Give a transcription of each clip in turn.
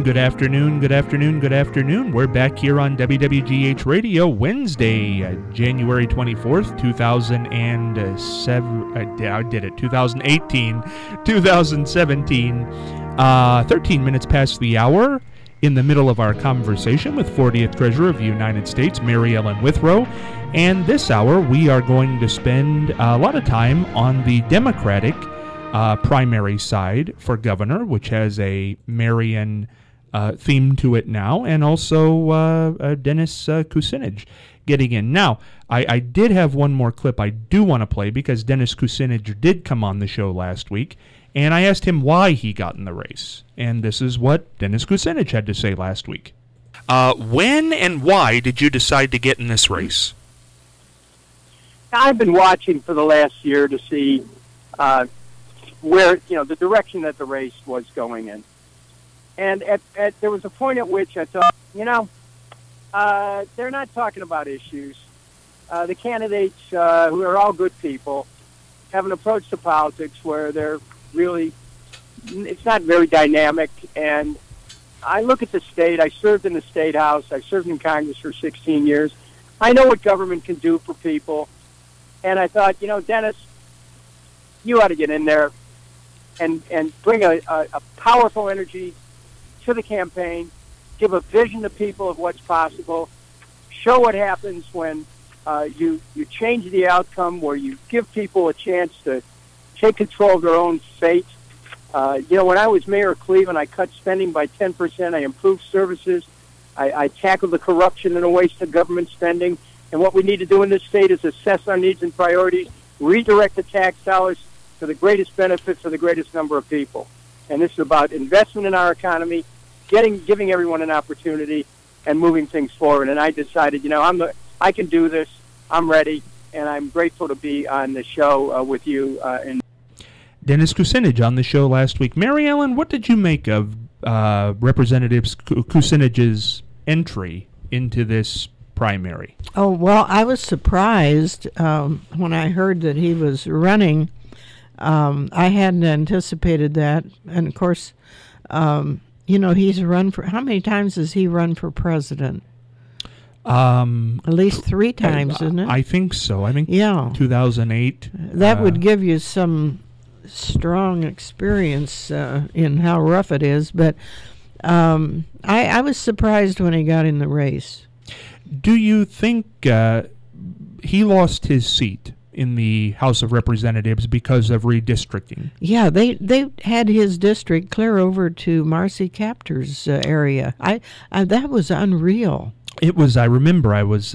good afternoon, good afternoon, good afternoon. We're back here on WWGH Radio, Wednesday, January 24th, 2017, 13 minutes past the hour, in the middle of our conversation with 40th Treasurer of the United States, Mary Ellen Withrow. And this hour, we are going to spend a lot of time on the Democratic primary side for governor, which has a Marion theme to it now, and also Dennis Kucinich getting in. Now, I did have one more clip I do want to play because Dennis Kucinich did come on the show last week, and I asked him why he got in the race. And this is what Dennis Kucinich had to say last week. When and why did you decide to get in this race? I've been watching for the last year to see where, the direction that the race was going in. And there was a point at which I thought, they're not talking about issues. The candidates, who are all good people, have an approach to politics where they're really, it's not very dynamic. And I look at the state. I served in the State House. I served in Congress for 16 years. I know what government can do for people. And I thought, Dennis, you ought to get in there and bring a powerful energy to the campaign, give a vision to people of what's possible, show what happens when you change the outcome, where you give people a chance to take control of their own fate. When I was mayor of Cleveland, I cut spending by 10%. I improved services. I tackled the corruption and the waste of government spending. And what we need to do in this state is assess our needs and priorities, redirect the tax dollars to the greatest benefit for the greatest number of people. And this is about investment in our economy, giving everyone an opportunity, and moving things forward. And I decided, I can do this. I'm ready, and I'm grateful to be on the show with you. Dennis Kucinich on the show last week. Mary Ellen, what did you make of Representative Kucinich's entry into this primary? Oh, well, I was surprised when I heard that he was running. I hadn't anticipated that. And, of course, he's run for... How many times has he run for president? At least 3 times, isn't it? I think so. I think 2008. That would give you some strong experience in how rough it is. But I was surprised when he got in the race. Do you think he lost his seat in the House of Representatives because of redistricting? Yeah, they had his district clear over to Marcy Kaptur's area. That was unreal. It was. I remember.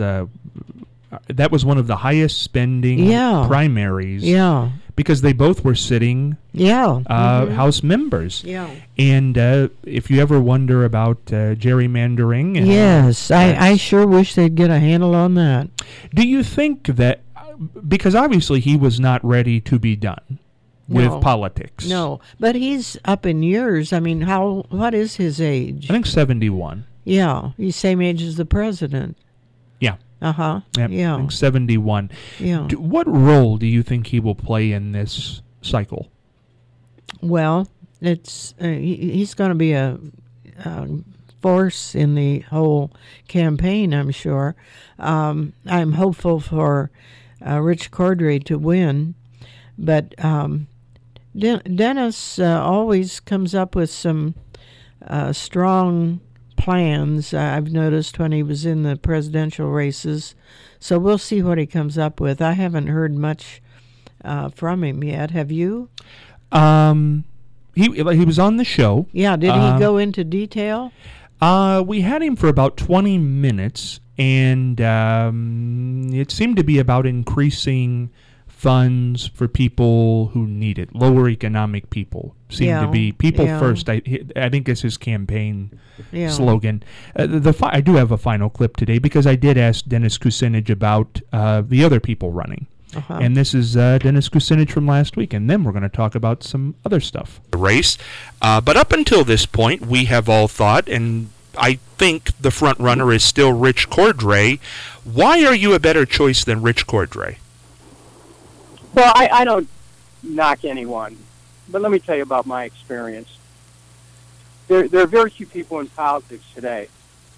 That was one of the highest spending primaries. Yeah. Because they both were sitting House members. Yeah. And if you ever wonder about gerrymandering... Yes, I sure wish they'd get a handle on that. Do you think that... Because obviously he was not ready to be done with politics. No, but he's up in years. I mean, what is his age? I think 71. Yeah, he's same age as the president. Yeah. Uh-huh. Yep, yeah. I think 71. Yeah. What role do you think he will play in this cycle? Well, he's going to be a force in the whole campaign, I'm sure. I'm hopeful for Rich Cordray to win, but Dennis always comes up with some strong plans, I've noticed, when he was in the presidential races. So we'll see what he comes up with. I haven't heard much from him yet. Have you? He was on the show. Yeah, did he go into detail? We had him for about 20 minutes, and it seemed to be about increasing funds for people who need it. Lower economic people seem to be people first. I think is his campaign slogan. I do have a final clip today because I did ask Dennis Kucinich about the other people running. Uh-huh. And this is Dennis Kucinich from last week, and then we're going to talk about some other stuff. The race. But up until this point, we have all thought, and I think the front runner is still Rich Cordray. Why are you a better choice than Rich Cordray? Well, I don't knock anyone, but let me tell you about my experience. there are very few people in politics today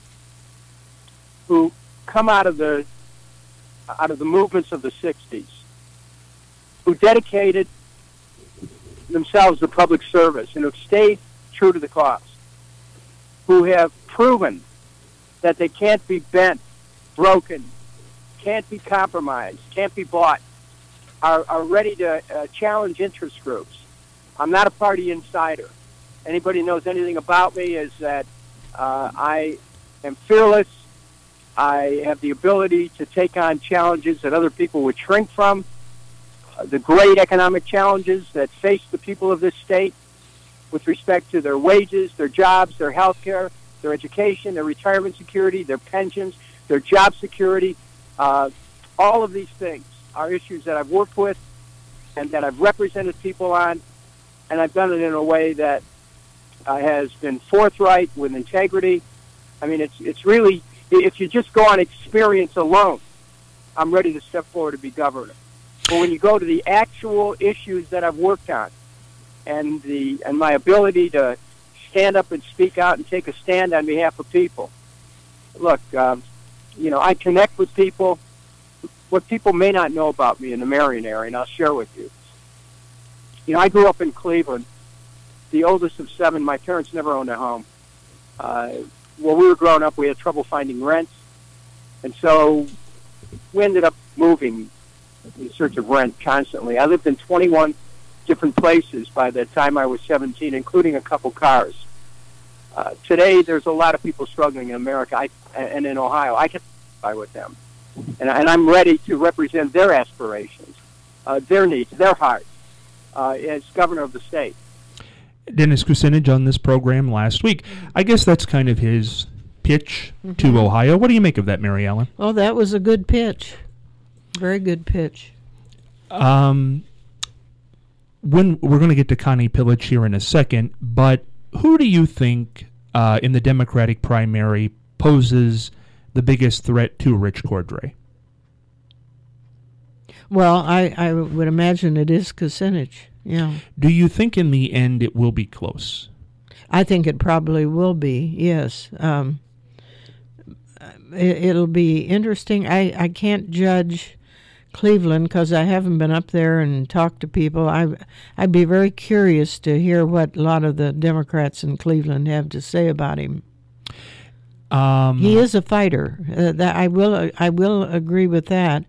who come out of the movements of the 60s, who dedicated themselves to public service and have stayed true to the cause, who have proven that they can't be bent, broken, can't be compromised, can't be bought, are ready to challenge interest groups. I'm not a party insider. Anybody who knows anything about me is that I am fearless. I have the ability to take on challenges that other people would shrink from, the great economic challenges that face the people of this state with respect to their wages, their jobs, their health care, their education, their retirement security, their pensions, their job security. All of these things are issues that I've worked with and that I've represented people on, and I've done it in a way that has been forthright, with integrity. I mean, it's really, if you just go on experience alone, I'm ready to step forward to be governor. But when you go to the actual issues that I've worked on and my ability to stand up and speak out and take a stand on behalf of people, look, I connect with people. What people may not know about me in the Marion area, and I'll share with you. I grew up in Cleveland, the oldest of 7. My parents never owned a home. While we were growing up, we had trouble finding rents, and so we ended up moving in search of rent constantly. I lived in 21 different places by the time I was 17, including a couple cars. Today, there's a lot of people struggling in America and in Ohio. I can identify with them, and I'm ready to represent their aspirations, their needs, their hearts as governor of the state. Dennis Kucinich on this program last week. I guess that's kind of his pitch to Ohio. What do you make of that, Mary Ellen? Well, that was a good pitch. Very good pitch. When we're going to get to Connie Pillage here in a second, but who do you think in the Democratic primary poses the biggest threat to Rich Cordray? Well, I would imagine it is Kucinich. Yeah. Do you think in the end it will be close? I think it probably will be, yes. It'll be interesting. I can't judge Cleveland because I haven't been up there and talked to people. I'd be very curious to hear what a lot of the Democrats in Cleveland have to say about him. He is a fighter. That I will agree with that.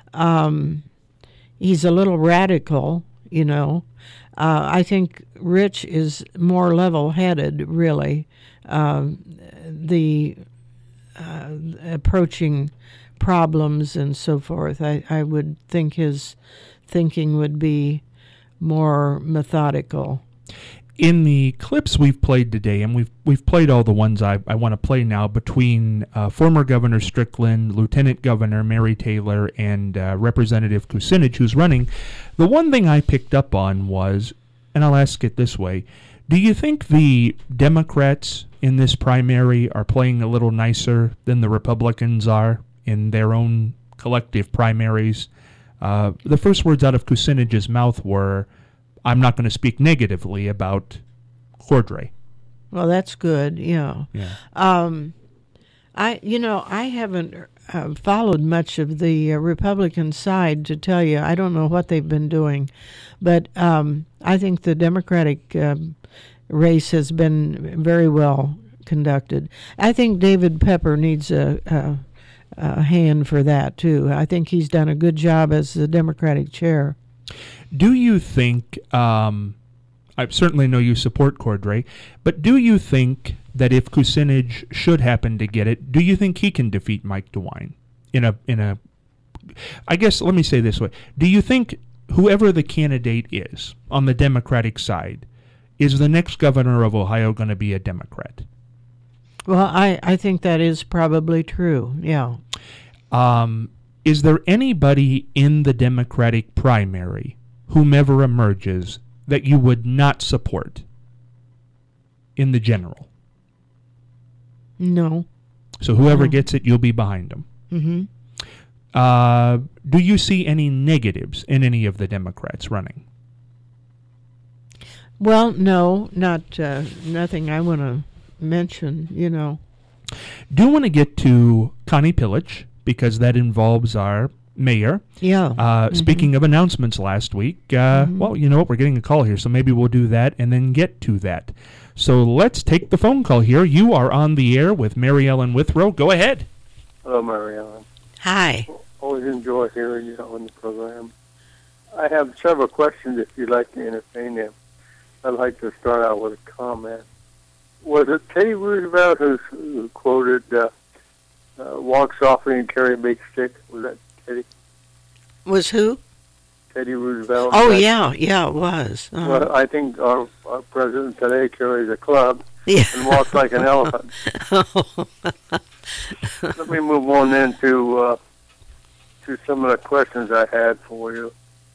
He's a little radical, I think Rich is more level-headed, really. The approaching problems and so forth, I would think his thinking would be more methodical. In the clips we've played today, and we've played all the ones I want to play now, between former Governor Strickland, Lieutenant Governor Mary Taylor, and Representative Kucinich, who's running, the one thing I picked up on was, and I'll ask it this way, do you think the Democrats in this primary are playing a little nicer than the Republicans are in their own collective primaries? The first words out of Kucinich's mouth were, I'm not going to speak negatively about Cordray. Well, that's good, yeah. I haven't followed much of the Republican side, to tell you. I don't know what they've been doing. But I think the Democratic race has been very well conducted. I think David Pepper needs a hand for that, too. I think he's done a good job as the Democratic chair. Do you think, I certainly know you support Cordray, but do you think that if Kucinich should happen to get it, do you think he can defeat Mike DeWine? I guess, let me say this way. Do you think whoever the candidate is on the Democratic side, is the next governor of Ohio going to be a Democrat? Well, I think that is probably true, yeah. Is there anybody in the Democratic primary, whomever emerges, that you would not support in the general? No. So whoever gets it, you'll be behind them. Mm-hmm. Do you see any negatives in any of the Democrats running? Well, no, not nothing I want to mention, Do want to get to Connie Pillage, because that involves our mayor. Yeah. Speaking of announcements last week, well, you know what? We're getting a call here, so maybe we'll do that and then get to that. So let's take the phone call here. You are on the air with Mary Ellen Withrow. Go ahead. Hello, Mary Ellen. Hi. Always enjoy hearing you on the program. I have several questions if you'd like to entertain them. I'd like to start out with a comment. Was it Teddy Roosevelt who quoted, walk softly and carry a big stick? Was that Teddy? Was who? Teddy Roosevelt. Oh, yeah, it was. Well, I think our president today carries a club and walks like an elephant. Let me move on then to some of the questions I had for you.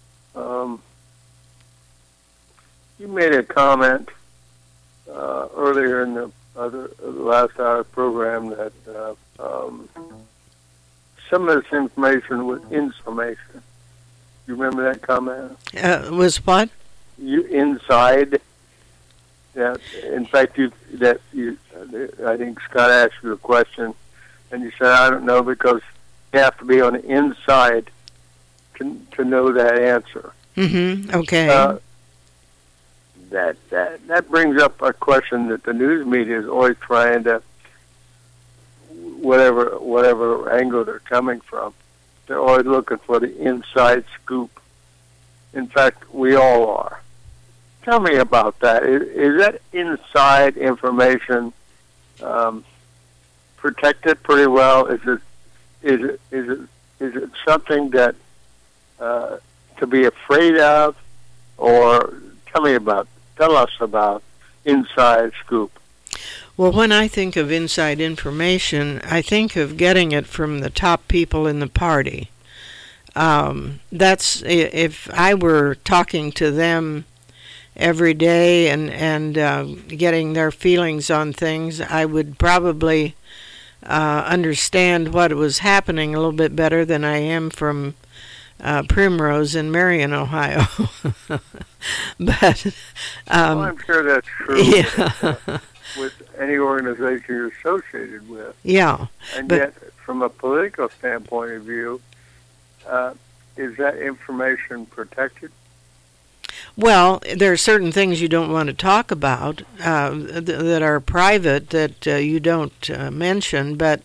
You made a comment earlier in the last hour program that some of this information was information. You remember that comment? Was what? You inside. That in fact I think Scott asked you a question, and you said I don't know because you have to be on the inside to know that answer. Mm-hmm. Okay. That brings up a question that the news media is always trying to, whatever angle they're coming from, they're always looking for the inside scoop. In fact, we all are. Tell me about that. Is that inside information protected pretty well? Is it something that to be afraid of, or tell us about inside scoop? Well, when I think of inside information, I think of getting it from the top people in the party. That's if I were talking to them every day and getting their feelings on things, I would probably understand what was happening a little bit better than I am from Primrose in Marion, Ohio. But well, I'm sure that's true. Yeah. With any organization you're associated with. Yeah. And yet, from a political standpoint of view, is that information protected? Well, there are certain things you don't want to talk about that are private that you don't mention, but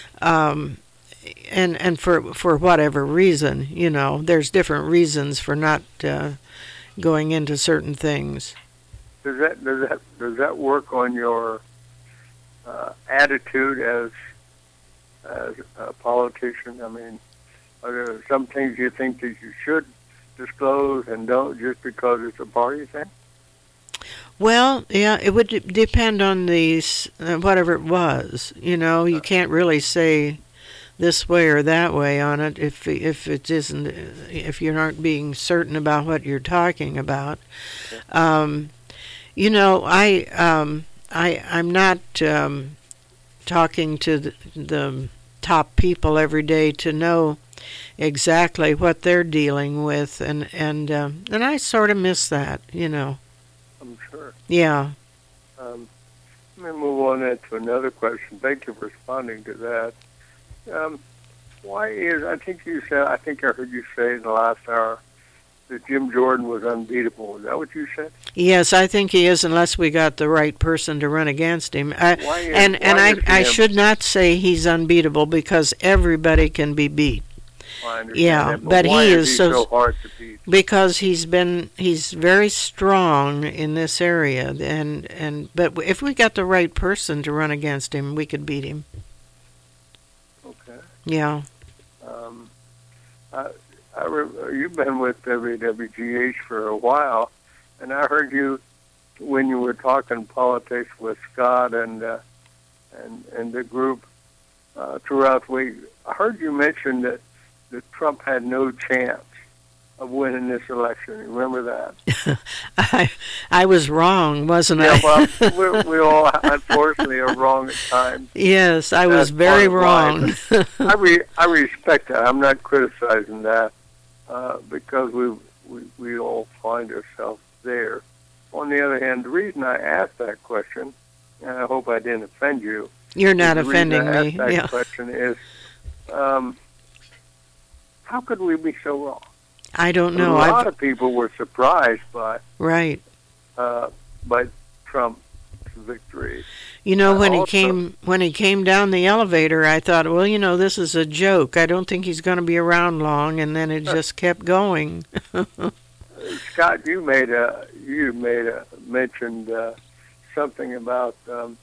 and for whatever reason, there's different reasons for not going into certain things. Does that work on your attitude as a politician? I mean, are there some things you think that you should disclose and don't just because it's a party thing? Well, yeah, it would depend on whatever it was. You can't really say this way or that way on it if it isn't, if you aren't being certain about what you're talking about. I'm not talking to the top people every day to know exactly what they're dealing with, and I sort of miss that, I'm sure. Yeah. Let me move on then to another question. Thank you for responding to that. Why I think I heard you say in the last hour that Jim Jordan was unbeatable. Is that what you said? Yes, I think he is, unless we got the right person to run against him. I should not say he's unbeatable because everybody can be beat. I understand yeah, that, but why he is is so hard to beat? Because he's very strong in this area, but if we got the right person to run against him, we could beat him. Okay. Yeah. You've been with WWGH for a while, and I heard you when you were talking politics with Scott and the group throughout the week. I heard you mention that Trump had no chance of winning this election. Remember that? I was wrong, wasn't I? I? Well, we all unfortunately are wrong at times. Yes, I was very wrong. I respect that. I'm not criticizing that because we all find ourselves there on the other hand, the reason I asked that question, and I hope I didn't offend you. You're not the reason offending I me. asked that Yeah. question is, how could we be so wrong? I don't know. A lot of people were surprised by Right. Trump's victory. You know, when Also- he came down the elevator, I thought, well, you know, this is a joke. I don't think he's going to be around long, and then it just kept going. Scott, you mentioned something about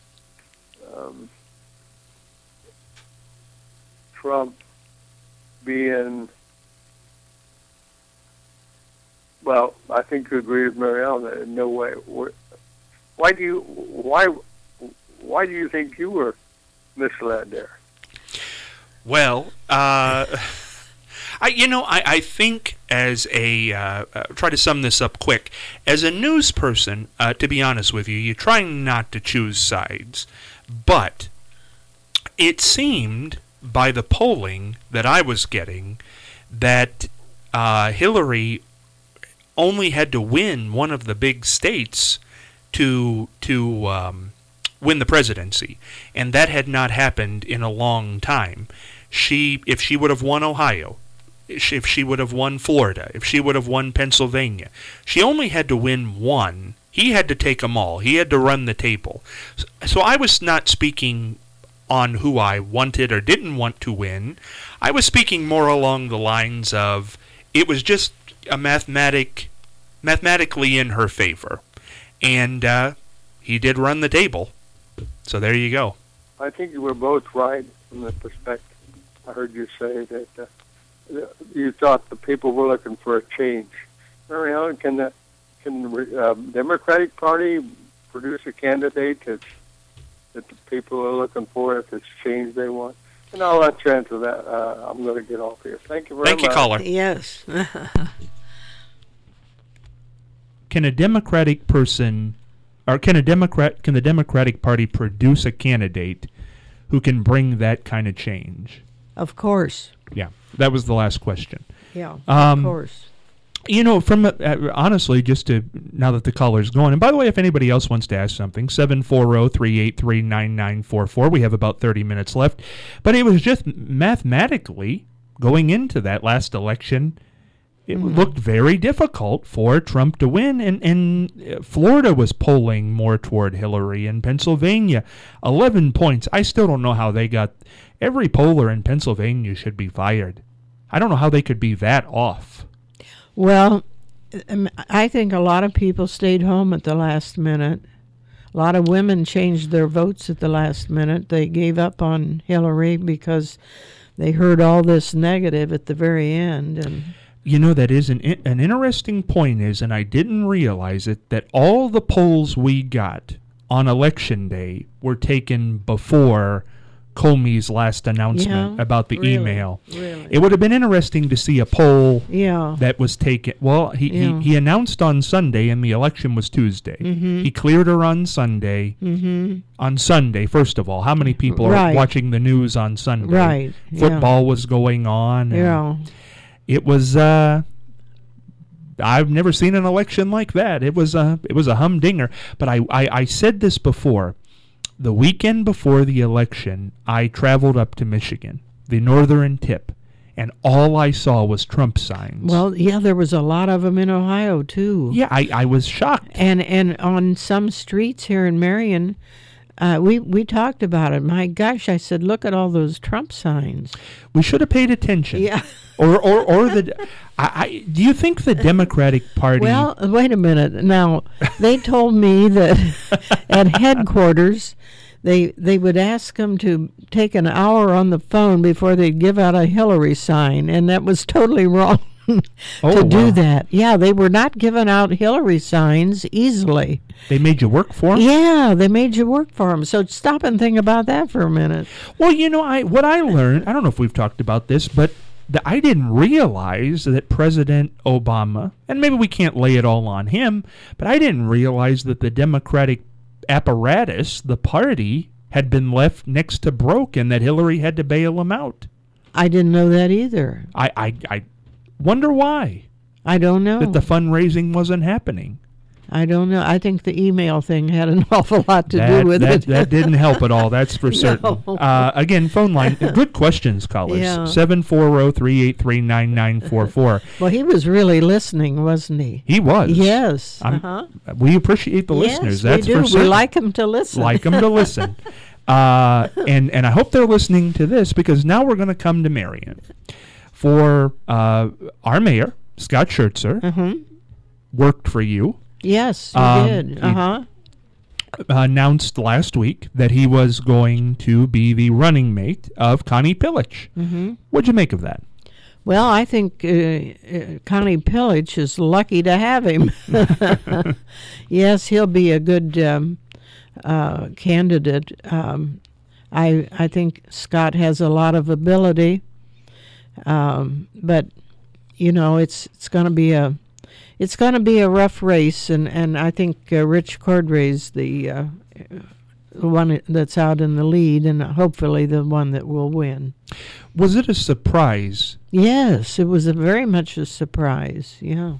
Trump being. Well, I think you agree with Mary Ellen that in no way. Why do you think you were misled there? Well, I think as a try to sum this up quick. As a news person, to be honest with you, you're trying not to choose sides, but it seemed by the polling that I was getting that Hillary only had to win one of the big states to win the presidency, and that had not happened in a long time. If she would have won Ohio, if she would have won Florida, if she would have won Pennsylvania, she only had to win one. He had to take them all. He had to run the table. So I was not speaking on who I wanted or didn't want to win. I was speaking more along the lines of it was just a mathematically in her favor. And he did run the table. So there you go. I think you were both right from the perspective. I heard you say that you thought the people were looking for a change. Mary Ellen, can the Democratic Party produce a candidate that the people are looking for if it's change they want? And I'll let you answer that. I'm going to get off here. Thank you very much. Thank you, caller. Yes. Can a Democratic person, or can the Democratic Party produce a candidate who can bring that kind of change? Of course. Yeah, that was the last question. Yeah, of course. You know, from honestly, just to now that the caller's going, and by the way, if anybody else wants to ask something, 740-383-9944. We have about 30 minutes left. But it was just mathematically going into that last election, it looked very difficult for Trump to win, and Florida was polling more toward Hillary, and Pennsylvania, 11 points. I still don't know how they got. Every poller in Pennsylvania should be fired. I don't know how they could be that off. Well, I think a lot of people stayed home at the last minute. A lot of women changed their votes at the last minute. They gave up on Hillary because they heard all this negative at the very end. And you know, that is an interesting point is, and I didn't realize it, that all the polls we got on Election Day were taken before Comey's last announcement about the email. Really? It would have been interesting to see a poll Yeah. that was taken. Well, he announced on Sunday, and the election was Tuesday. Mm-hmm. He cleared her on Sunday. Mm-hmm. On Sunday, first of all, how many people are watching the news on Sunday? Right. Football was going on. And Yeah. it was. I've never seen an election like that. It was a humdinger. But I said this before. The weekend before the election, I traveled up to Michigan, the northern tip, and all I saw was Trump signs. Well, yeah, there was a lot of them in Ohio, too. Yeah, I was shocked. And on some streets here in Marion, we talked about it. My gosh, I said, look at all those Trump signs. We should have paid attention. Yeah. Or do you think the Democratic Party... Well, wait a minute. Now, they told me that at headquarters, they would ask them to take an hour on the phone before they'd give out a Hillary sign, and that was totally wrong to do that. Yeah, they were not giving out Hillary signs easily. They made you work for them? Yeah, they made you work for them. So stop and think about that for a minute. Well, you know, what I learned, I don't know if we've talked about this, but I didn't realize that President Obama, and maybe we can't lay it all on him, but I didn't realize that the Democratic apparatus, the party, had been left next to broke and that Hillary had to bail him out. I didn't know that either. I wonder why. I don't know. That the fundraising wasn't happening. I don't know. I think the email thing had an awful lot to do with it. That didn't help at all, that's for certain. Again, phone line. Good questions, callers. Yeah. 740-383-9944. Well, he was really listening, wasn't he? He was. Yes. We appreciate the listeners. That's we do. for certain. We like him to listen. Like them to listen. And I hope they're listening to this, because now we're going to come to Marion for our mayor, Scott Schertzer, worked for you. Yes, he did. Announced last week that he was going to be the running mate of Connie Pillich. What'd you make of that? Well, I think Connie Pillich is lucky to have him. Yes, he'll be a good candidate. I think Scott has a lot of ability, but it's going to be a rough race, and I think Rich Cordray's the one that's out in the lead, and hopefully the one that will win. Was it a surprise? Yes, it was very much a surprise. Yeah.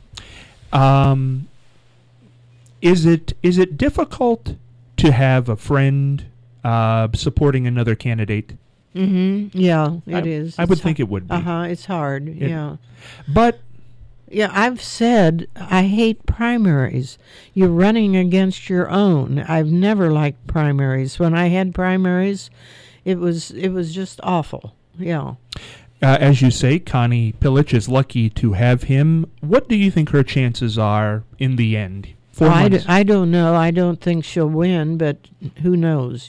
Is it difficult to have a friend supporting another candidate? Yeah, it is. I would think it would be. It's hard. Yeah. But yeah, I've said I hate primaries. You're running against your own. I've never liked primaries. When I had primaries, it was just awful. Yeah. As you say, Connie Pillich is lucky to have him. What do you think her chances are in the end? I don't know. I don't think she'll win, but who knows?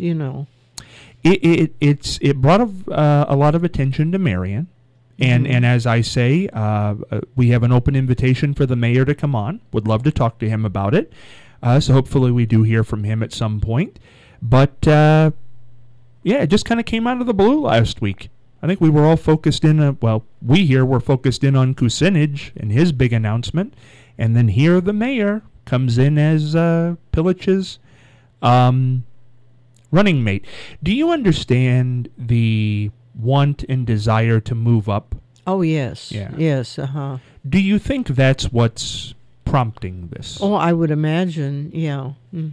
It brought a lot of attention to Marion. And as I say, we have an open invitation for the mayor to come on. Would love to talk to him about it. So hopefully we do hear from him at some point. But, it just kind of came out of the blue last week. I think we were all focused in, we here were focused in on Kucinich and his big announcement. And then here the mayor comes in as Pillich's running mate. Do you understand the want and desire to move up? Oh, yes. Yeah. Yes, Do you think that's what's prompting this? Oh, I would imagine, yeah.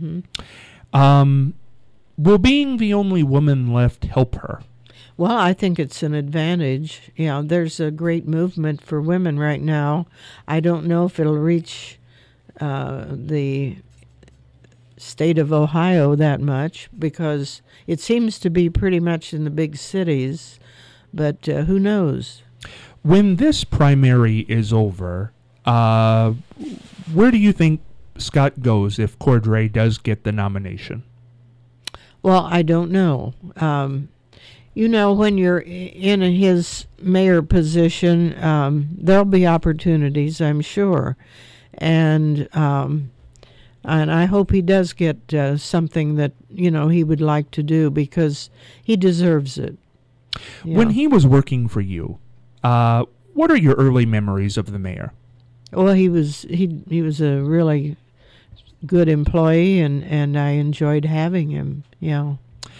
Will being the only woman left help her? Well, I think it's an advantage. There's a great movement for women right now. I don't know if it'll reach the state of Ohio that much, because it seems to be pretty much in the big cities, but who knows? When this primary is over, where do you think Scott goes if Cordray does get the nomination? Well, I don't know. When you're in his mayor position, there'll be opportunities, I'm sure. And I hope he does get something that, he would like to do, because he deserves it. Yeah. When he was working for you, what are your early memories of the mayor? Well, he was a really good employee, and I enjoyed having him. Yeah.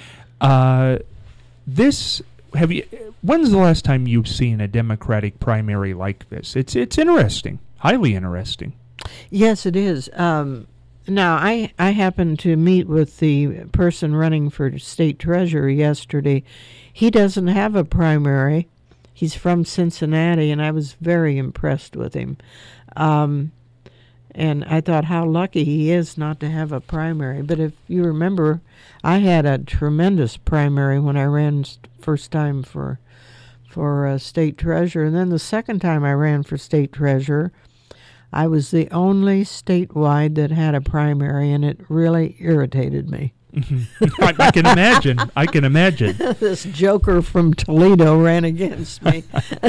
When's the last time you've seen a Democratic primary like this? It's interesting, highly interesting. Yes, it is. Now, I happened to meet with the person running for state treasurer yesterday. He doesn't have a primary. He's from Cincinnati, and I was very impressed with him. And I thought how lucky he is not to have a primary. But if you remember, I had a tremendous primary when I ran first time for state treasurer. And then the second time I ran for state treasurer, I was the only statewide that had a primary, and it really irritated me. I can imagine. I can imagine. This joker from Toledo ran against me.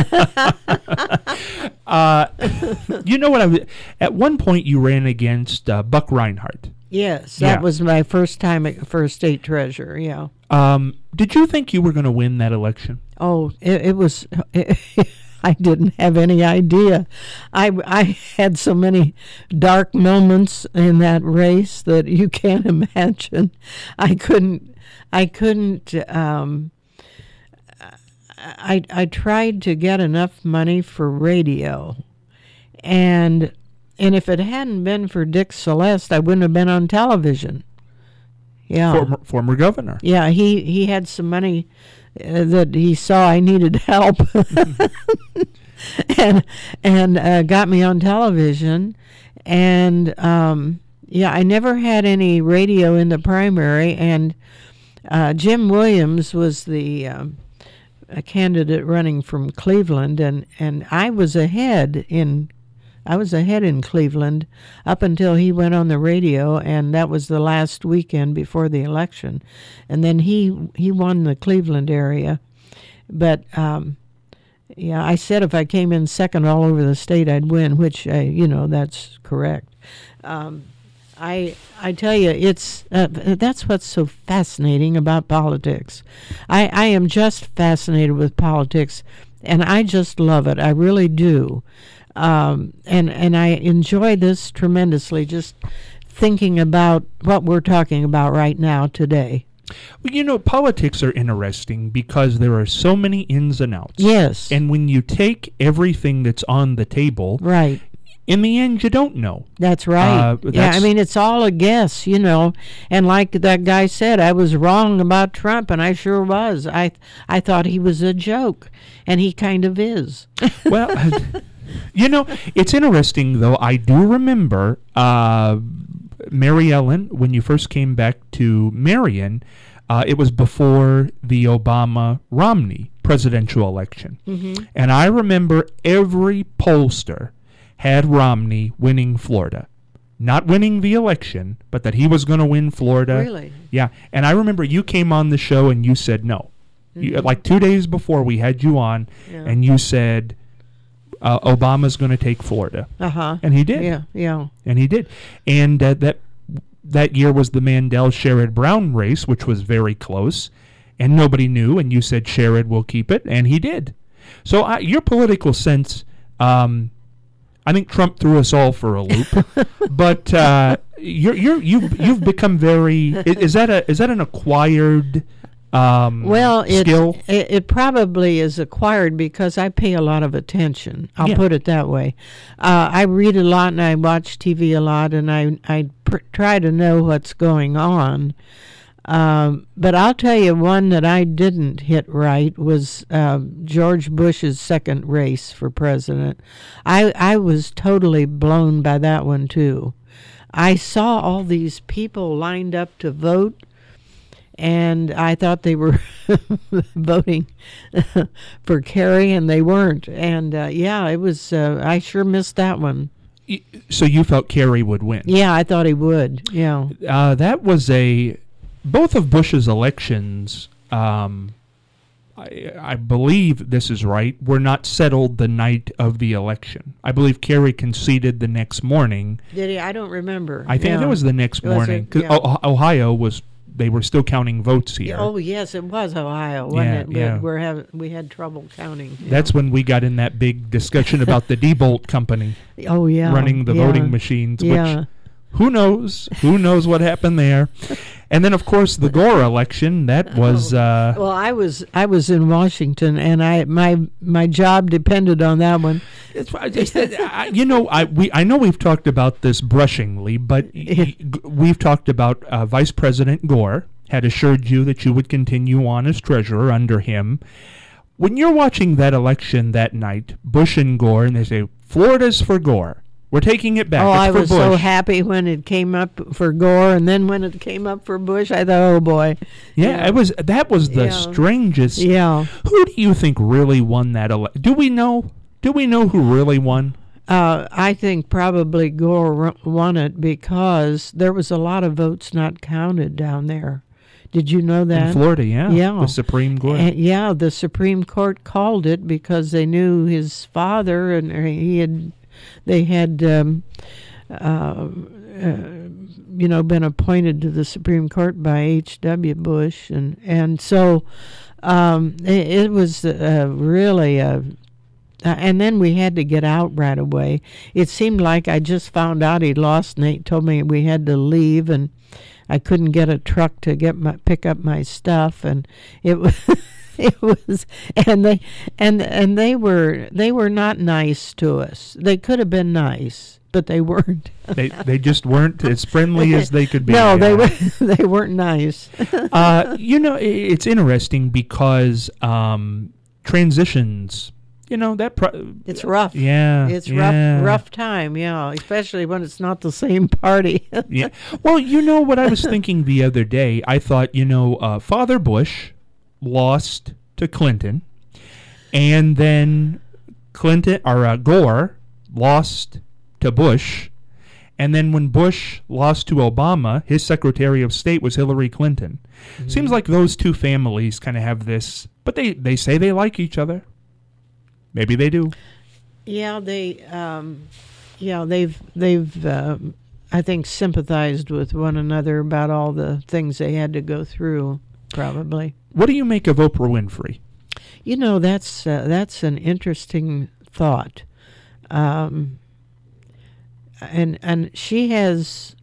At one point you ran against Buck Reinhardt. Yes, that was my first time for state treasurer, yeah. Did you think you were going to win that election? Oh, it was... I didn't have any idea. I had so many dark moments in that race that you can't imagine. I tried to get enough money for radio, and And if it hadn't been for Dick Celeste, I wouldn't have been on television. Yeah. Former governor. Yeah, he had some money that he saw I needed help, and got me on television. And I never had any radio in the primary. And Jim Williams was the a candidate running from Cleveland, and I was ahead in Cleveland up until he went on the radio, and that was the last weekend before the election. And then he won the Cleveland area. But, I said if I came in second all over the state, I'd win, which, that's correct. I tell you, it's that's what's so fascinating about politics. I am just fascinated with politics, and I just love it. I really do. And I enjoy this tremendously, just thinking about what we're talking about right now today. Well, politics are interesting because there are so many ins and outs. Yes. And when you take everything that's on the table, right, in the end, you don't know. That's right. It's all a guess, And like that guy said, I was wrong about Trump, and I sure was. I thought he was a joke, and he kind of is. Well... it's interesting, though. I do remember Mary Ellen, when you first came back to Marion, it was before the Obama-Romney presidential election. Mm-hmm. And I remember every pollster had Romney winning Florida. Not winning the election, but that he was going to win Florida. Really? Yeah. And I remember you came on the show and you said no. Mm-hmm. Like 2 days before we had you on, and you said... Obama's going to take Florida. Uh-huh. And he did. Yeah. And he did. And that year was the Mandel-Sherrod Brown race, which was very close, and nobody knew, and you said Sherrod will keep it, and he did. So your political sense, I think Trump threw us all for a loop, but you've become very. Is that an acquired? Skill? It probably is acquired because I pay a lot of attention. I'll put it that way. I read a lot and I watch TV a lot, and I try to know what's going on. But I'll tell you one that I didn't hit right was George Bush's second race for president. I was totally blown by that one too. I saw all these people lined up to vote, and I thought they were voting for Kerry, and they weren't. And, it was, I sure missed that one. So you felt Kerry would win? Yeah, I thought he would, yeah. That was both of Bush's elections, I believe this is right, were not settled the night of the election. I believe Kerry conceded the next morning. Did he? I don't remember. I think it was the next morning. Because Ohio was... They were still counting votes here. Oh yes, it was Ohio, wasn't it? But we had trouble counting. That's when we got in that big discussion about the Diebold Company. Oh yeah, running the voting machines. Yeah. Which who knows? Who knows what happened there? And then of course the Gore election. That was. Well, I was in Washington, and my job depended on that one. I know we've talked about this brushingly, but we've talked about Vice President Gore had assured you that you would continue on as treasurer under him. When you're watching that election that night, Bush and Gore, and they say, Florida's for Gore. We're taking it back. Oh, I was so happy when it came up for Gore, and then when it came up for Bush, I thought, oh boy. Yeah, that was the strangest. Yeah. Who do you think really won that election? Do we know? Do we know who really won? I think probably Gore won it because there was a lot of votes not counted down there. Did you know that? In Florida, yeah. The Supreme Court. The Supreme Court called it because they knew his father, and they had been appointed to the Supreme Court by H.W. Bush, and so it was really a. And then we had to get out right away. It seemed like I just found out he'd lost, and they told me we had to leave, and I couldn't get a truck to pick up my stuff, and it was It was, and they were not nice to us. They could have been nice, but they weren't. They just weren't as friendly as they could be. No, they weren't nice. It's interesting because transitions. It's rough. Yeah, it's yeah. rough time. Yeah, especially when it's not the same party. Yeah. Well, what I was thinking the other day. I thought, Father Bush lost to Clinton, and then Gore lost to Bush, and then when Bush lost to Obama, his Secretary of State was Hillary Clinton. Mm-hmm. Seems like those two families kind of have this, but they say they like each other. Maybe they do. Yeah, they've I think sympathized with one another about all the things they had to go through. Probably. What do you make of Oprah Winfrey? That's an interesting thought, and she has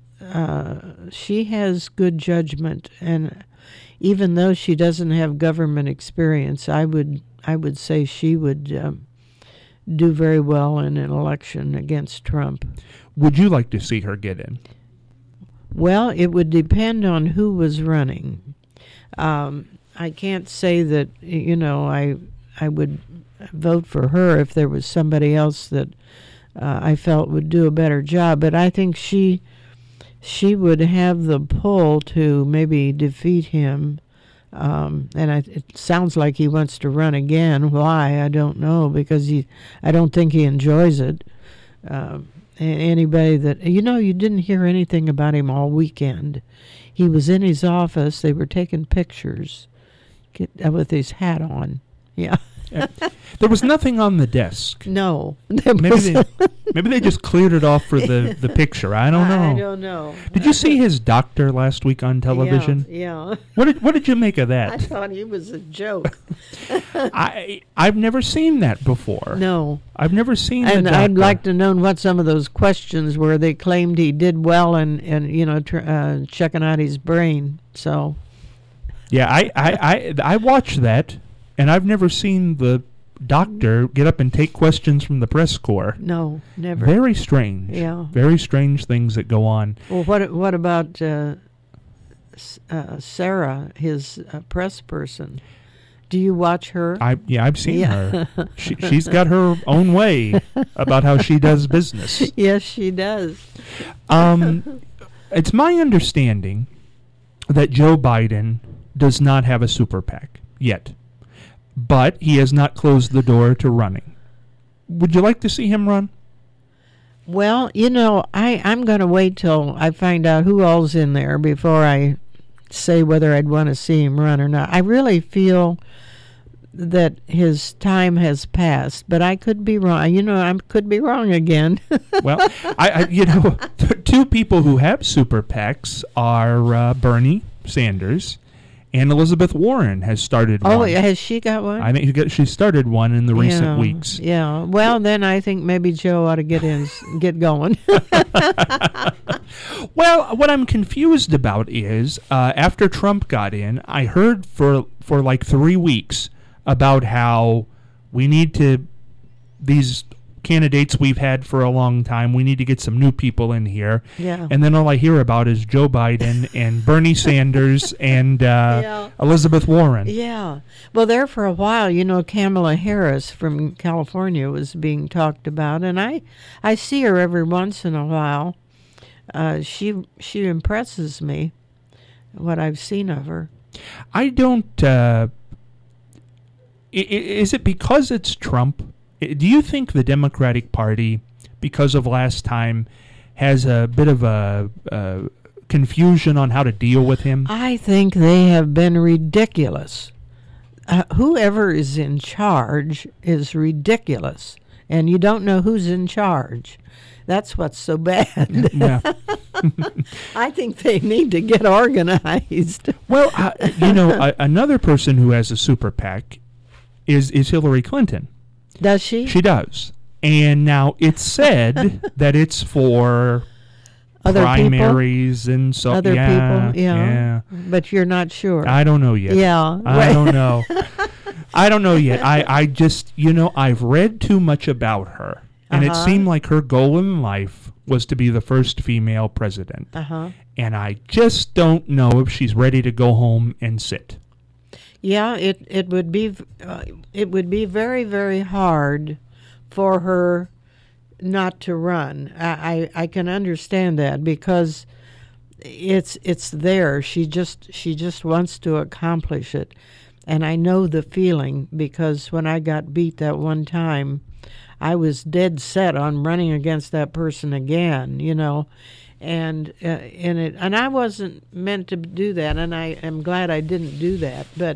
good judgment, and even though she doesn't have government experience, I would say she would do very well in an election against Trump. Would you like to see her get in? Well, it would depend on who was running. I can't say that, I would vote for her if there was somebody else that I felt would do a better job. But I think she would have the pull to maybe defeat him. It sounds like he wants to run again. Why? I don't know, because I don't think he enjoys it. Anybody that, you didn't hear anything about him all weekend. He was in his office. They were taking pictures with his hat on. Yeah. There was nothing on the desk. No. Maybe they just cleared it off for the picture. I don't know. I don't know. Did you see his doctor last week on television? Yeah. What did you make of that? I thought he was a joke. I've never seen that before. No. I've never seen And the doctor. I'd like to know what some of those questions were. They claimed he did well and checking out his brain. So. Yeah, I watched that, and I've never seen the doctor get up and take questions from the press corps. No, never. Very strange. Yeah. Very strange things that go on. Well, what about Sarah, his press person? Do you watch her? I've seen her. She's got her own way about how she does business. Yes, she does. It's my understanding that Joe Biden does not have a super PAC yet, but he has not closed the door to running. Would you like to see him run? Well, I'm going to wait till I find out who all's in there before I say whether I'd want to see him run or not. I really feel that his time has passed, but I could be wrong. I could be wrong again. Well, two people who have super PACs are Bernie Sanders and Elizabeth Warren has started one. Oh, has she got one? I think she started one in the recent weeks. Yeah. Well, then I think maybe Joe ought to get going. Well, what I'm confused about is after Trump got in, I heard for like 3 weeks about how we need to, these candidates we've had for a long time, we need to get some new people in here. Yeah. And then all I hear about is Joe Biden and Bernie Sanders and Elizabeth Warren. Yeah. Well, there for a while, Kamala Harris from California was being talked about, and I see her every once in a while. She impresses me, what I've seen of her. I don't... is it because it's Trump? Do you think the Democratic Party, because of last time, has a bit of a confusion on how to deal with him? I think they have been ridiculous. Whoever is in charge is ridiculous, and you don't know who's in charge. That's what's so bad. Yeah. I think they need to get organized. Well, another person who has a super PAC is Hillary Clinton. Does she? She does. And now it's said that it's for other primaries people? And so other yeah, people, yeah. But you're not sure. I don't know yet. Yeah. I don't know. I don't know yet. I just, I've read too much about her. And it seemed like her goal in life was to be the first female president. And I just don't know if she's ready to go home and sit. Yeah, it would be very, very hard for her not to run. I can understand that because it's there. She just wants to accomplish it. And I know the feeling because when I got beat that one time, I was dead set on running against that person again, and I wasn't meant to do that, and I am glad I didn't do that. But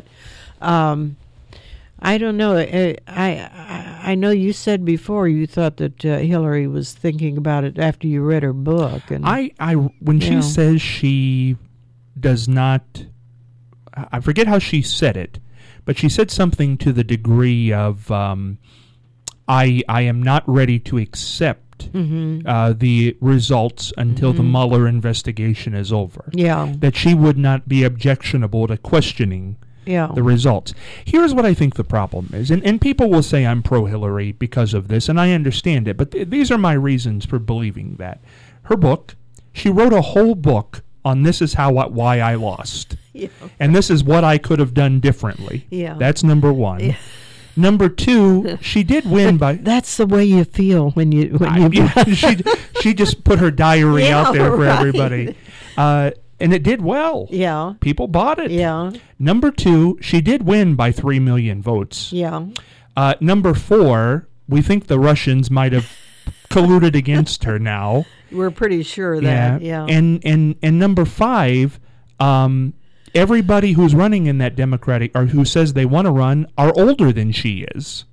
I don't know. I know you said before you thought that Hillary was thinking about it after you read her book, and when she says she does not, I forget how she said it, but she said something to the degree of, I am not ready to accept the results until the Mueller investigation is over. Yeah. That she would not be objectionable to questioning the results. Here's what I think the problem is, and people will say I'm pro-Hillary because of this, and I understand it, but these are my reasons for believing that. Her book, she wrote a whole book on this is why I lost. Yeah. And this is what I could have done differently. Yeah. That's number one. Yeah. Number two, she did win by. That's the way you feel when you. She just put her diary out there for everybody, and it did well. Yeah, people bought it. Yeah. Number two, she did win by 3 million votes. Yeah. Number four, we think the Russians might have colluded against her. Now we're pretty sure of that. Yeah. And number five, everybody who's running in that Democratic, or who says they want to run, are older than she is.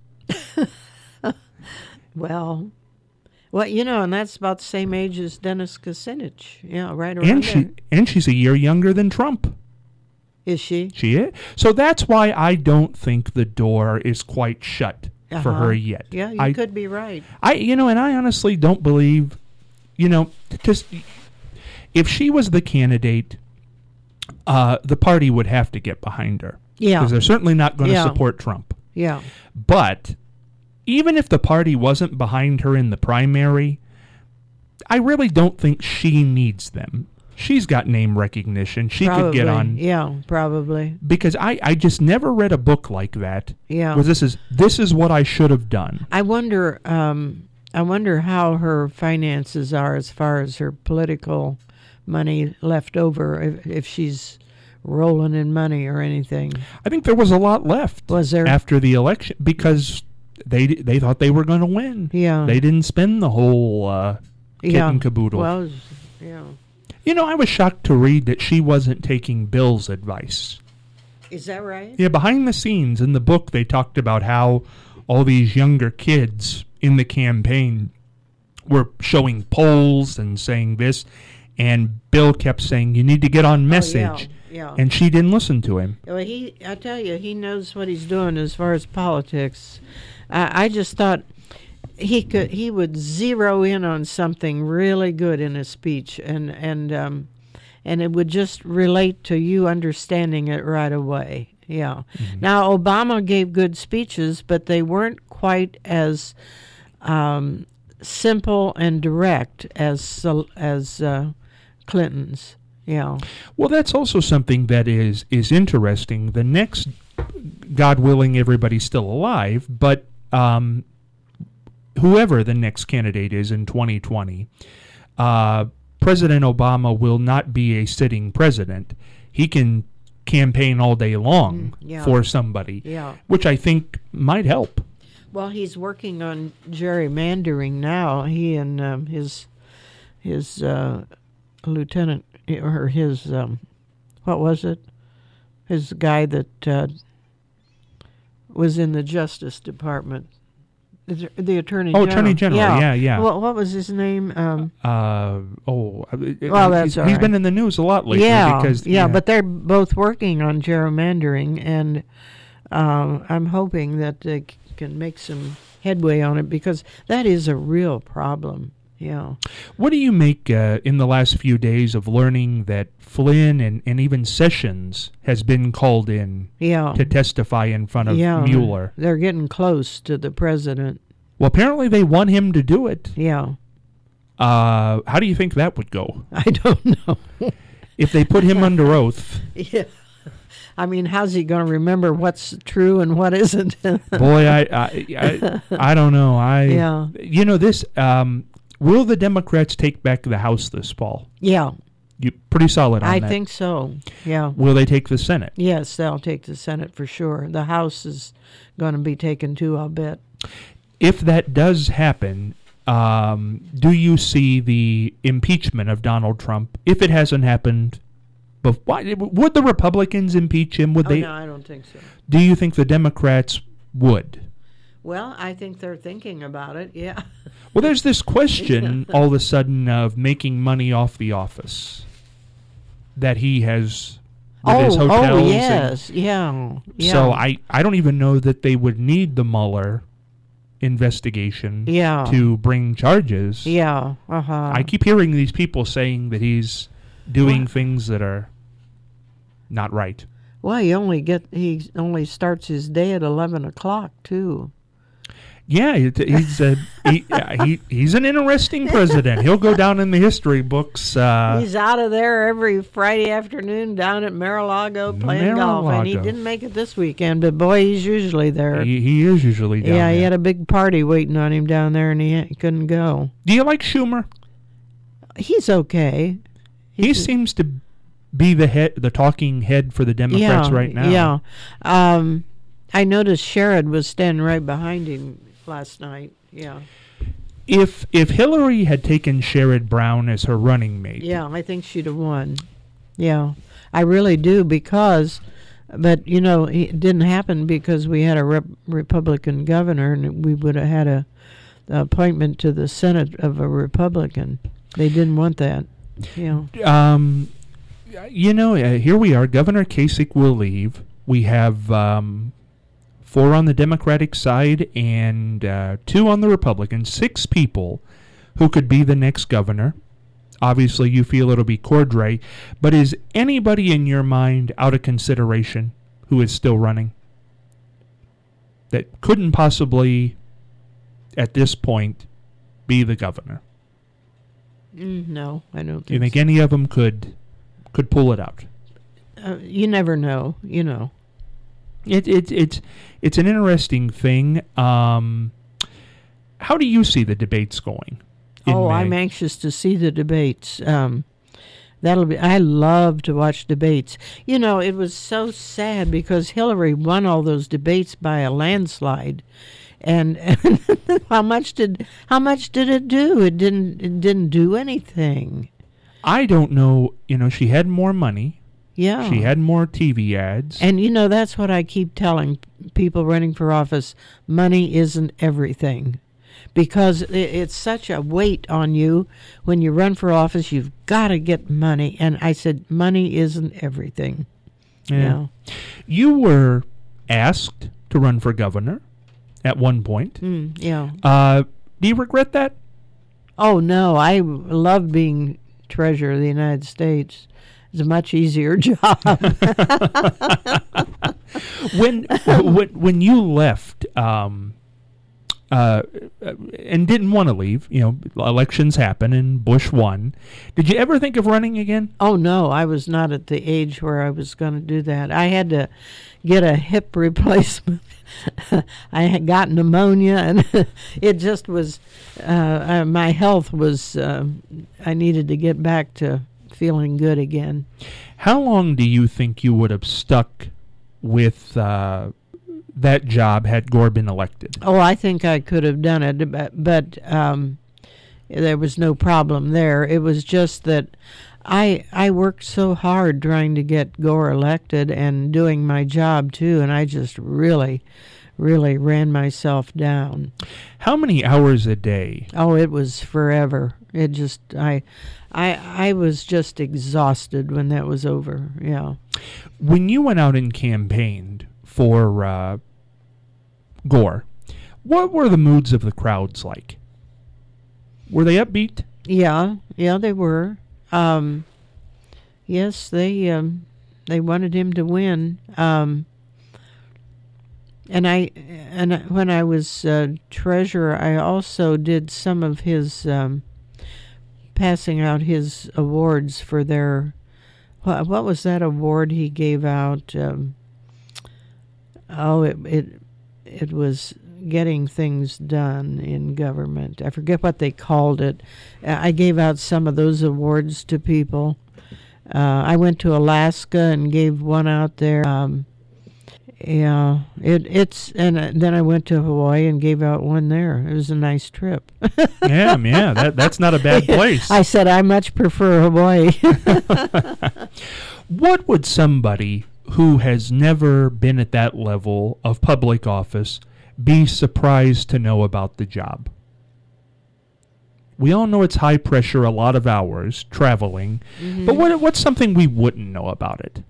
Well, and that's about the same age as Dennis Kucinich. Yeah, right around there. And she's a year younger than Trump. Is she? She is. So that's why I don't think the door is quite shut for her yet. Yeah, you could be right. And I honestly don't believe, just if she was the candidate, the party would have to get behind her. Yeah. Because they're certainly not going to support Trump. Yeah. But even if the party wasn't behind her in the primary, I really don't think she needs them. She's got name recognition. She could get on. Yeah, probably. Because I just never read a book like that. Yeah. Where this is what I should have done. I wonder how her finances are as far as her political money left over, if she's rolling in money or anything. I think there was a lot left. Was there? After the election, because they thought they were going to win. Yeah. They didn't spend the whole kit and caboodle. Well, yeah. I was shocked to read that she wasn't taking Bill's advice. Is that right? Yeah, behind the scenes in the book, they talked about how all these younger kids in the campaign were showing polls and saying this, and Bill kept saying, you need to get on message. Yeah. And she didn't listen to him. Well, I tell you, he knows what he's doing as far as politics. I just thought he would zero in on something really good in a speech, and it would just relate to you understanding it right away. Yeah. Mm-hmm. Now, Obama gave good speeches, but they weren't quite as simple and direct as Clinton's. Yeah. Well, that's also something that is interesting. The next, God willing, everybody's still alive, but whoever the next candidate is in 2020, President Obama will not be a sitting president. He can campaign all day long for somebody, which I think might help. Well, he's working on gerrymandering now. He and his lieutenant, or his what was it? His guy that was in the Justice Department, the Attorney General. Attorney General, yeah. What was his name? Well, that's all he's right. been in the news a lot lately. But they're both working on gerrymandering, and I'm hoping that they can make some headway on it, because that is a real problem Yeah. What do you make in the last few days of learning that Flynn and even Sessions has been called in Yeah. to testify in front of Mueller? They're getting close to the president. Well, apparently they want him to do it. Yeah. How do you think that would go? I don't know. If they put him under oath? Yeah. I mean, how's he going to remember what's true and what isn't? Boy, I don't know. Yeah. You know, this, will the Democrats take back the House this fall? Yeah. You pretty solid on that. I think so. Yeah. Will they take the Senate? Yes, they'll take the Senate for sure. The House is going to be taken too, I'll bet. If that does happen, do you see the impeachment of Donald Trump? If it hasn't happened, would the Republicans impeach him? Would they? No, I don't think so. Do you think the Democrats would? Well, I think they're thinking about it, yeah. Well, there's this question all of a sudden of making money off the office that he has with his hotels. Oh, yes, yeah. So I don't even know that they would need the Mueller investigation to bring charges. Yeah, I keep hearing these people saying that he's doing things that are not right. Well, he only starts his day at 11 o'clock, too. Yeah, he's an interesting president. He'll go down in the history books. He's out of there every Friday afternoon down at Mar-a-Lago playing golf, and he didn't make it this weekend. But boy, he's usually there. He is usually down there. Yeah, he had a big party waiting on him down there, and he couldn't go. Do you like Schumer? He's okay. He seems to be the talking head for the Democrats right now. Yeah. I noticed Sherrod was standing right behind him last night. Yeah. If Hillary had taken Sherrod Brown as her running mate. Yeah, I think she'd have won. Yeah. I really do but you know, it didn't happen because we had a Republican governor, and we would have had an appointment to the Senate of a Republican. They didn't want that. Yeah. You know, here we are. Governor Kasich will leave. We have 4 on the Democratic side and 2 on the Republican. 6 people who could be the next governor. Obviously, you feel it'll be Cordray. But is anybody in your mind out of consideration who is still running? That couldn't possibly, at this point, be the governor? No, I don't think you think any of them could pull it out? You never know, you know. It's an interesting thing. How do you see the debates going? I'm anxious to see the debates. I love to watch debates. You know, it was so sad because Hillary won all those debates by a landslide. And how much did it do? It didn't do anything. I don't know. You know, she had more money. Yeah. She had more TV ads. And, you know, that's what I keep telling people running for office. Money isn't everything. Because it's such a weight on you. When you run for office, you've got to get money. And I said, money isn't everything. Yeah. You were asked to run for governor at one point. Yeah. Do you regret that? Oh, no. I love being treasurer of the United States. It's a much easier job. When you left and didn't want to leave, you know, elections happen and Bush won. Did you ever think of running again? Oh, no. I was not at the age where I was going to do that. I had to get a hip replacement. I had got pneumonia, and it just was, my health was, I needed to get back to feeling good again. How long do you think you would have stuck with that job had Gore been elected? Oh, I think I could have done it, but there was no problem there. It was just that I worked so hard trying to get Gore elected and doing my job too, and I just really ran myself down. How many hours a day? Oh, it was forever. It just I was just exhausted when that was over. Yeah. When you went out and campaigned for Gore, what were the moods of the crowds like? Were they upbeat? Yeah, they were. Yes, they wanted him to win. And when I was treasurer, I also did some of his passing out his awards for their. What was that award he gave out? It was getting things done in government. I forget what they called it. I gave out some of those awards to people. I went to Alaska and gave one out there. And then I went to Hawaii and gave out one there. It was a nice trip. yeah, that's not a bad place. I said I much prefer Hawaii. What would somebody who has never been at that level of public office be surprised to know about the job? We all know it's high pressure, a lot of hours, traveling, but what's something we wouldn't know about it?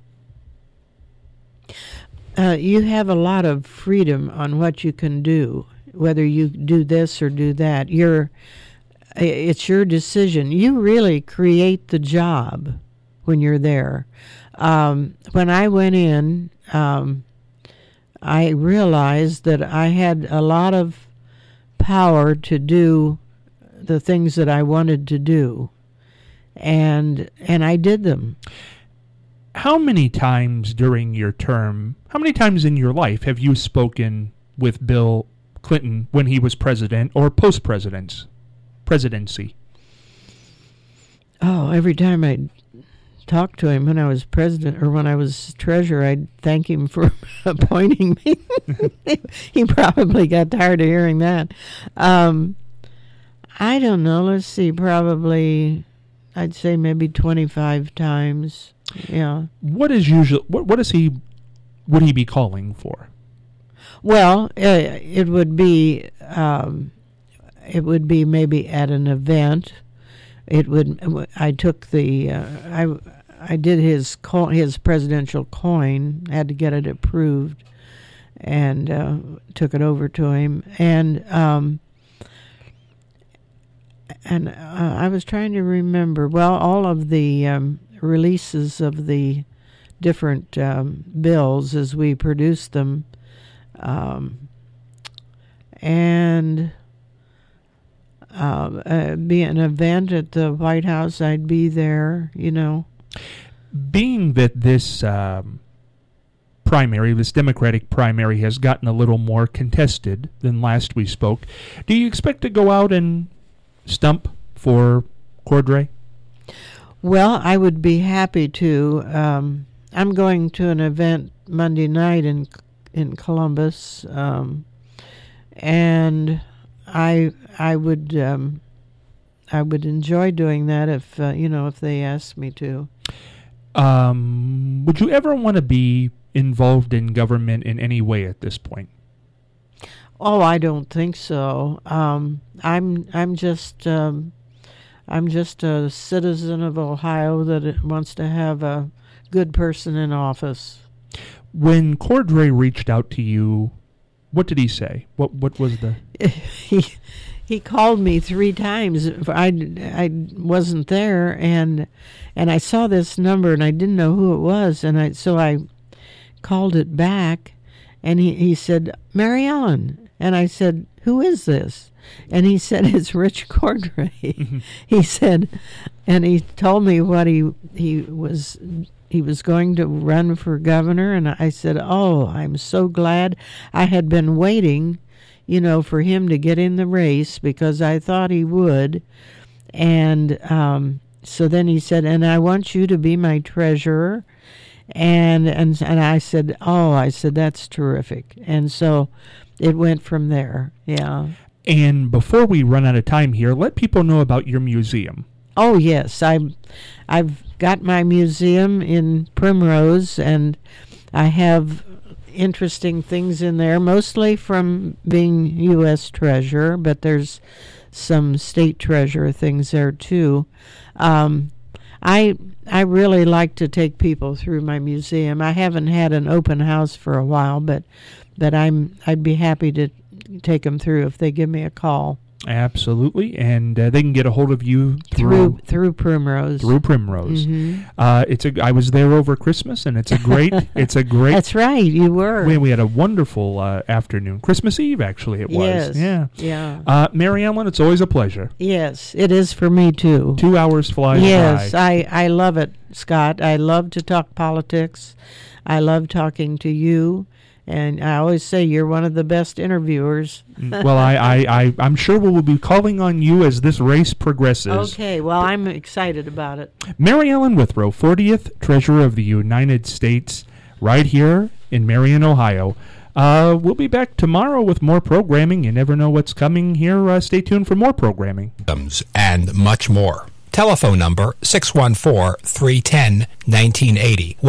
You have a lot of freedom on what you can do, whether you do this or do that. It's your decision. You really create the job when you're there. When I went in, I realized that I had a lot of power to do the things that I wanted to do, and I did them. How many times during your term, how many times in your life have you spoken with Bill Clinton when he was president or post-presidency? Oh, every time I talked to him when I was president or when I was treasurer, I'd thank him for appointing me. He probably got tired of hearing that. I don't know. Let's see. Probably, I'd say maybe 25 times. Yeah. What is would he be calling for? Well, it would be maybe at an event. I took I did his presidential coin, had to get it approved, and took it over to him. And I was trying to remember. Well, all of the releases of the different bills as we produced them, and be an event at the White House, I'd be there, Being that this primary, this Democratic primary, has gotten a little more contested than last we spoke, do you expect to go out and stump for Cordray? Well, I would be happy to. I'm going to an event Monday night in Columbus, and I would enjoy doing that if they asked me to. Would you ever want to be involved in government in any way at this point? Oh, I don't think so. I'm just a citizen of Ohio that wants to have a good person in office. When Cordray reached out to you, what did he say? What was the? He called me 3 times. I wasn't there, and I saw this number and I didn't know who it was, and so I called it back, and he said, Mary Ellen, and I said, who is this? And he said, it's Rich Cordray. Mm-hmm. He said, and he told me what he was going to run for governor, and I said, oh, I'm so glad. I had been waiting, for him to get in the race because I thought he would. And so then he said, and I want you to be my treasurer. And I said, that's terrific. And so it went from there. Yeah. And before we run out of time here, let people know about your museum. Oh, yes. I've got my museum in Primrose, and I have interesting things in there, mostly from being U.S. Treasurer, but there's some state treasurer things there, too. I really like to take people through my museum. I haven't had an open house for a while, but I'd be happy to take them through if they give me a call. Absolutely, and they can get a hold of you through Primrose. Through Primrose. Mm-hmm. I was there over Christmas, and it's a great. That's right, you were. We had a wonderful afternoon, Christmas Eve actually. It was. Yeah. Mary Ellen, it's always a pleasure. Yes, it is for me too. 2 hours flies by. Yes, I love it, Scott. I love to talk politics. I love talking to you. And I always say you're one of the best interviewers. Well, I'm sure we will be calling on you as this race progresses. Okay, well, I'm excited about it. Mary Ellen Withrow, 40th Treasurer of the United States, right here in Marion, Ohio. We'll be back tomorrow with more programming. You never know what's coming here. Stay tuned for more programming. And much more. Telephone number 614-310-1980.